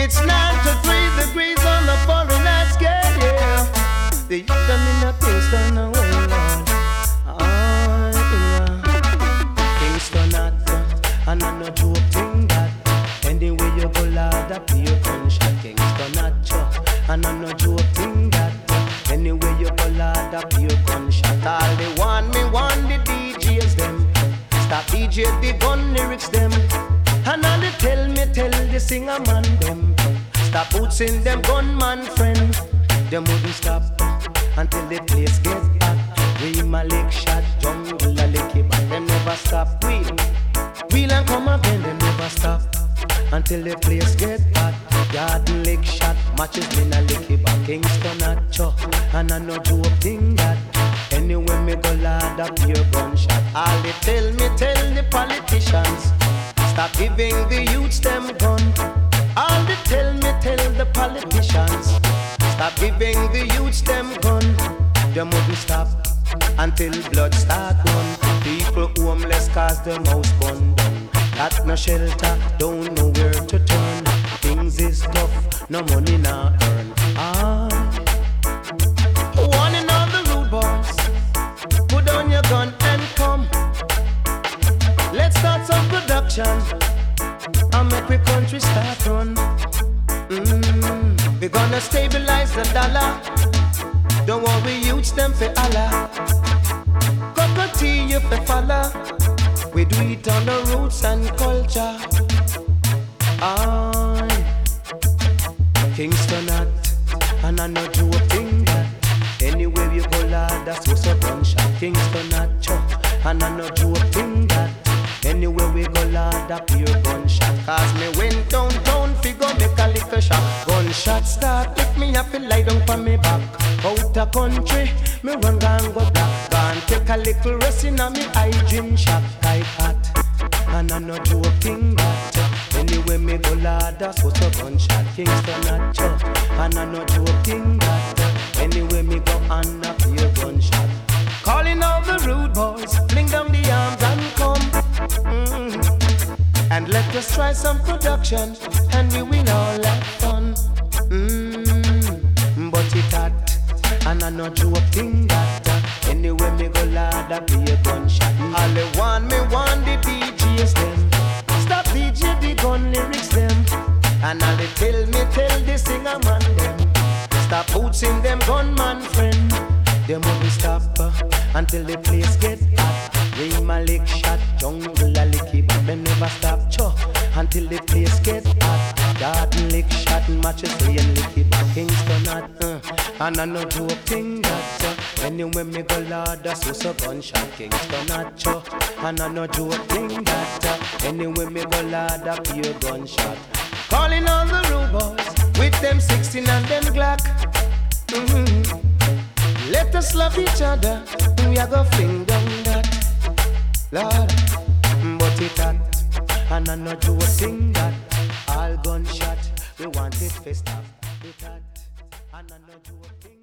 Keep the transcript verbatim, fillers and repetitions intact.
It's ninety-three degrees on the foreign scale, yeah. The youth them in the Kingston away, Lord. Oh, yeah. Kingston not, and I'm not joking that. Anyway you go, Lord, I pay your gunshot. Kingston not, and I'm not joking that. Anyway you go, Lord, I pay your gunshot. All they want me, want the D Js them. Stop D J the gun lyrics them. And all they tell me, tell the singer man them. Stop boots in them gunman friend. Them wouldn't stop until the place get hot. We my leg shot, jungle a licky, but them never stop. Wheel, wheel and come again, them never stop until the place get hot. Yard leg shot, matches in a licky, but Kingston not cho. And I know joking that anyway me go, Lord, up your gunshot. All they tell me, tell the politicians. Stop giving the youths them gun. All they tell me, tell the politicians. Stop giving the youths them gun. Them wouldn't stop until blood start run. People homeless cause them house burned down. Got no shelter, don't know where to turn. Things is tough, no money now earn. Ah, one in all the rude boys, put down your gun and come. Let's start some production and make we country start run. Mm, we gonna stabilize the dollar. Don't worry, youths them for Allah. Cocoa tea you for follow. We do it on the roots and culture. Aye, Kingston not, and I know joking that. Anywhere you go, Lord, that's what's a gunshot. Kingston not, and I know joking that. Anywhere we go, Lord, up your gunshot. Cause me went downtown, figure make a little shot. Gunshot start, if me have to lie down for me back. Out the country, me run and go black. Gone take a little rest in a me hygiene shop. Type hot, and I'm not joking that. Anywhere me go, Lord, that's what's a gunshot. Kingston not chop, and I'm not joking that. Anywhere me go, and up your gunshot. Calling all the rude boys, fling down the arms and come. Mm. And let us try some production, and we will all have fun. Mm. But it hot, and I'm not joking that. Uh, anyway me go, Lord, I be a gunshot. All they want me want the D Js them. Stop D J the gun lyrics them. And all they tell me tell the singer man them. Stop boots in them gunman friend. Them won't stop uh, until the place get hot. Ring my leg shot, jungle a licky, but them never stop cho until the place get hot. Garden lick shot, matches free and licky, but Kingston not. Uh, and I know joking that uh, anyway me go, Lord, that's what's a gunshot. Kingston not cho, and I know joking that uh, anyway me go, Lord, up your gunshot. Calling all the rude boys with them sixteen and them Glock. Mm-hmm. Let us love each other, we are gonna fling down that, Lord. But it hot, and I know joking that. All gunshot, we want it fast. It hot, and I know joking.